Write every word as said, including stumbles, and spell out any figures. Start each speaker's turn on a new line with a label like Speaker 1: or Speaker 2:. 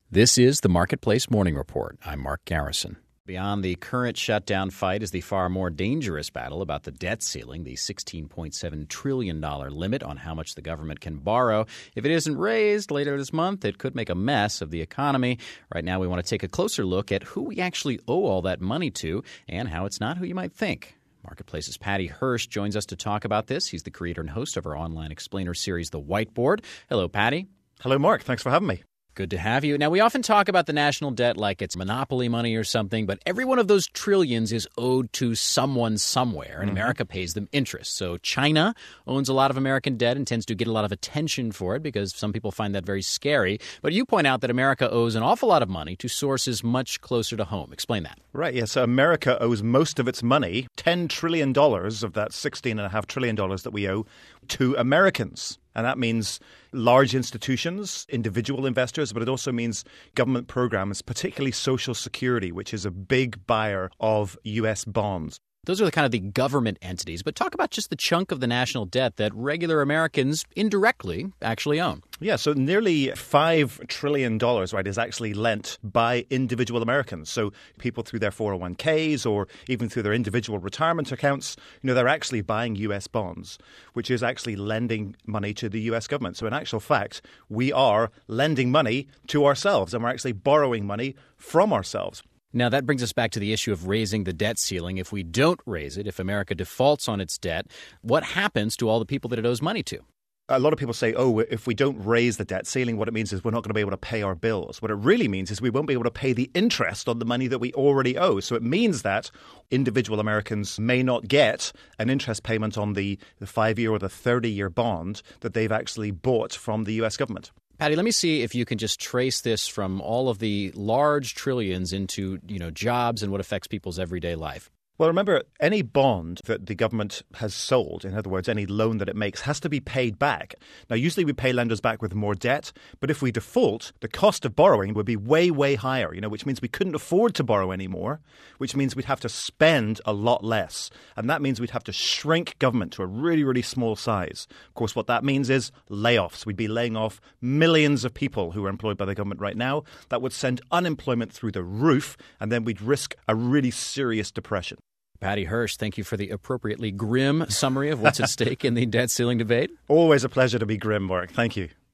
Speaker 1: This is the Marketplace Morning Report. I'm Mark Garrison. Beyond the current shutdown fight is the far more dangerous battle about the debt ceiling, the sixteen point seven trillion dollars limit on how much the government can borrow. If it isn't raised later this month, it could make a mess of the economy. Right now, we want to take a closer look at who we actually owe all that money to and how it's not who you might think. Marketplace's Patty Hirsch joins us to talk about this. He's the creator and host of our online explainer series, The Whiteboard. Hello, Patty.
Speaker 2: Hello, Mark. Thanks for having me.
Speaker 1: Good to have you. Now, we often talk about the national debt like it's monopoly money or something, but every one of those trillions is owed to someone somewhere, and mm-hmm. America pays them interest. So China owns a lot of American debt and tends to get a lot of attention for it because some people find that very scary. But you point out that America owes an awful lot of money to sources much closer to home. Explain that.
Speaker 2: Right, yeah. So America owes most of its money, ten trillion dollars of that sixteen point five trillion dollars that we owe, to Americans. And that means large institutions, individual investors, but it also means government programs, particularly Social Security, which is a big buyer of U S bonds.
Speaker 1: Those are the kind of the government entities. But talk about just the chunk of the national debt that regular Americans indirectly actually own.
Speaker 2: Yeah, so nearly five trillion dollars, right, is actually lent by individual Americans. So people through their four oh one k's or even through their individual retirement accounts, you know, they're actually buying U S bonds, which is actually lending money to the U S government. So in actual fact, we are lending money to ourselves and we're actually borrowing money from ourselves.
Speaker 1: Now, that brings us back to the issue of raising the debt ceiling. If we don't raise it, if America defaults on its debt, what happens to all the people that it owes money to?
Speaker 2: A lot of people say, oh, if we don't raise the debt ceiling, what it means is we're not going to be able to pay our bills. What it really means is we won't be able to pay the interest on the money that we already owe. So it means that individual Americans may not get an interest payment on the, the five-year or the thirty-year bond that they've actually bought from the U S government.
Speaker 1: Patty, let me see if you can just trace this from all of the large trillions into, you know, jobs and what affects people's everyday life.
Speaker 2: Well, remember, any bond that the government has sold, in other words, any loan that it makes, has to be paid back. Now, usually we pay lenders back with more debt, but if we default, the cost of borrowing would be way, way higher, you know, which means we couldn't afford to borrow anymore, which means we'd have to spend a lot less. And that means we'd have to shrink government to a really, really small size. Of course, what that means is layoffs. We'd be laying off millions of people who are employed by the government right now. That would send unemployment through the roof, and then we'd risk a really serious depression.
Speaker 1: Patty Hirsch, thank you for the appropriately grim summary of what's at stake in the debt ceiling debate.
Speaker 2: Always a pleasure to be grim, Mark. Thank you.